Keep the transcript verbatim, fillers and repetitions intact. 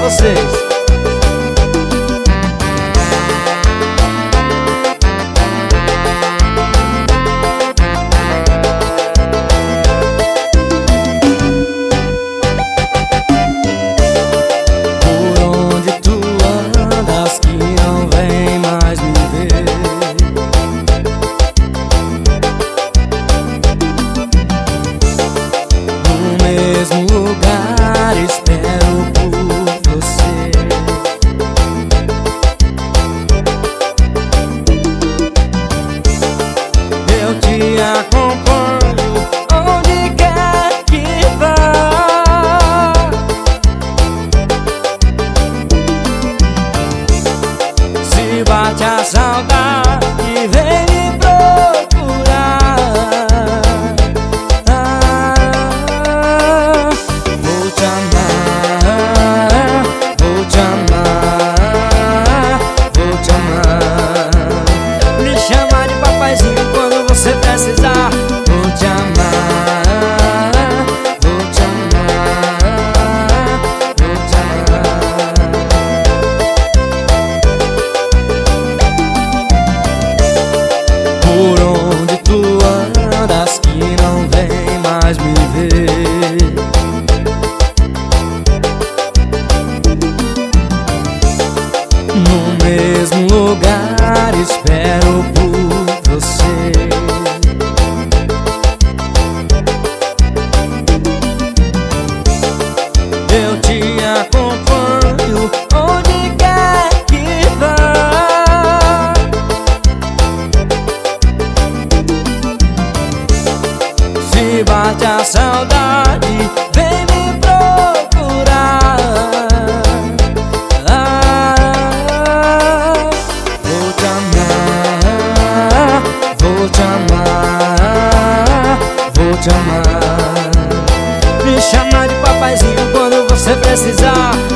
vocês. Acompanho onde quer que vá. Se bate a saudade, vem me procurar. ah, Vou te amar, vou te amar, vou te amar. Me chama de papaizinho quando você precisar. Vou te amar, vou te amar, vou te amar. Por onde tu andas que não vem mais me ver? No mesmo lugar espero por você. Eu te acompanho onde quer que vá. Se bate a saudade, vem me procurar. ah, Vou te amar, vou te amar, vou te amar. Me chama de papaizinho quando você precisar.